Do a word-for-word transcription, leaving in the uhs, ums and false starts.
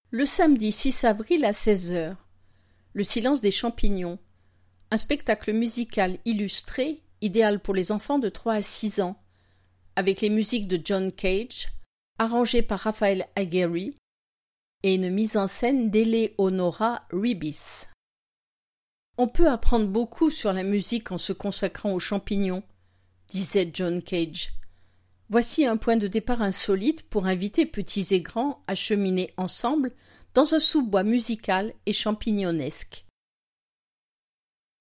Le samedi six avril à seize heures, Le silence des champignons, un spectacle musical illustré, idéal pour les enfants de trois à six ans, avec les musiques de John Cage, arrangées par Raphaël Aguirre, et une mise en scène d'Eleonora Ribis. On peut apprendre beaucoup sur la musique en se consacrant aux champignons, disait John Cage. Voici un point de départ insolite pour inviter petits et grands à cheminer ensemble dans un sous-bois musical et champignonesque.